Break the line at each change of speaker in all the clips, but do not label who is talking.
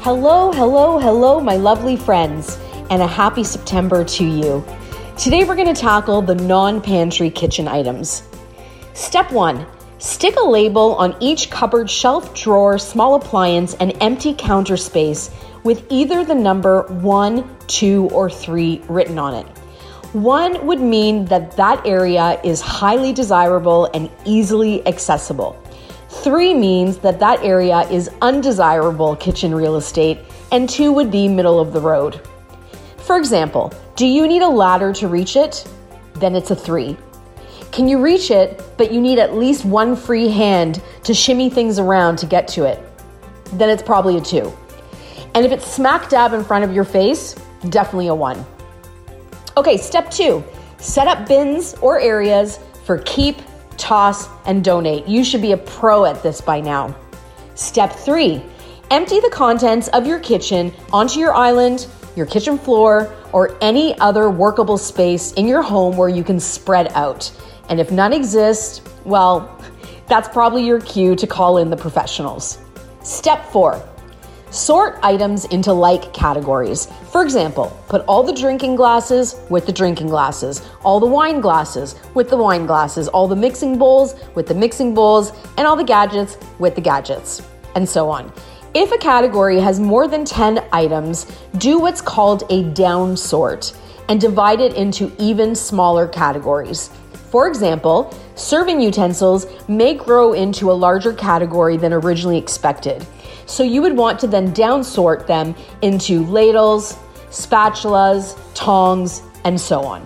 Hello, my lovely friends, and a happy September to you. Today we're going to tackle the non-pantry kitchen items. Step 1, stick a label on each cupboard, shelf, drawer, small appliance, and empty counter space with either the number 1, 2, or 3 written on it. 1 would mean that area is highly desirable and easily accessible. 3 means that area is undesirable kitchen real estate, and 2 would be middle of the road. For example, do you need a ladder to reach it? Then it's a 3. Can you reach it, but you need at least 1 free hand to shimmy things around to get to it? Then it's probably a 2. And if it's smack dab in front of your face, definitely a 1. Okay, step 2, set up bins or areas for keep, toss, and donate. You should be a pro at this by now. Step 3, empty the contents of your kitchen onto your island, your kitchen floor, or any other workable space in your home where you can spread out. And if none exist, well, that's probably your cue to call in the professionals. Step 4, sort items into like categories. For example, put all the drinking glasses with the drinking glasses, all the wine glasses with the wine glasses, all the mixing bowls with the mixing bowls, and all the gadgets with the gadgets, and so on. If a category has more than 10 items, do what's called a down sort and divide it into even smaller categories. For example, serving utensils may grow into a larger category than originally expected. So you would want to then downsort them into ladles, spatulas, tongs, and so on.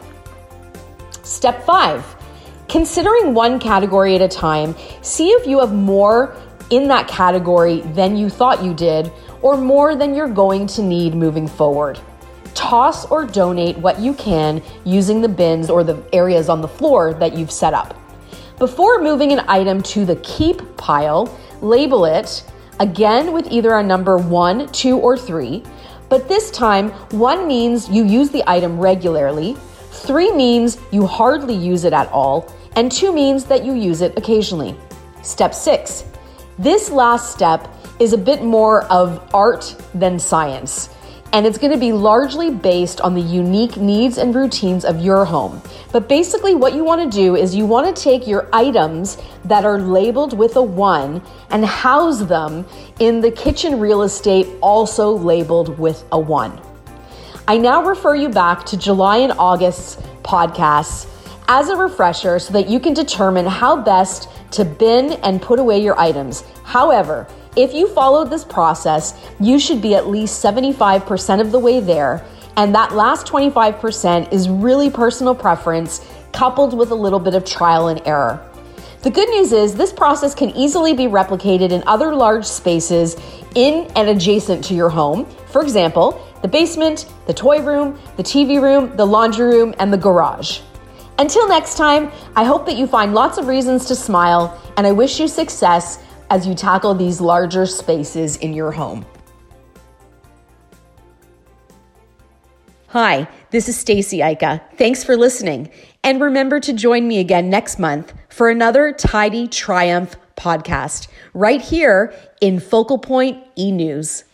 Step 5, considering one category at a time, see if you have more in that category than you thought you did, or more than you're going to need moving forward. Toss or donate what you can using the bins or the areas on the floor that you've set up. Before moving an item to the keep pile, label it, again with either a number 1, 2, or 3, but this time 1 means you use the item regularly, 3 means you hardly use it at all, and 2 means that you use it occasionally. Step 6. This last step is a bit more of art than science, and it's going to be largely based on the unique needs and routines of your home. But basically what you want to do is you want to take your items that are labeled with a 1 and house them in the kitchen real estate also labeled with a 1. I now refer you back to July and August's podcasts as a refresher so that you can determine how best to bin and put away your items. However, if you follow this process, you should be at least 75% of the way there, and that last 25% is really personal preference coupled with a little bit of trial and error. The good news is this process can easily be replicated in other large spaces in and adjacent to your home. For example, the basement, the toy room, the TV room, the laundry room, and the garage. Until next time, I hope that you find lots of reasons to smile, and I wish you success as you tackle these larger spaces in your home. Hi, this is Stacy Ica. Thanks for listening. And remember to join me again next month for another Tidy Triumph podcast right here in Focal Point E-News.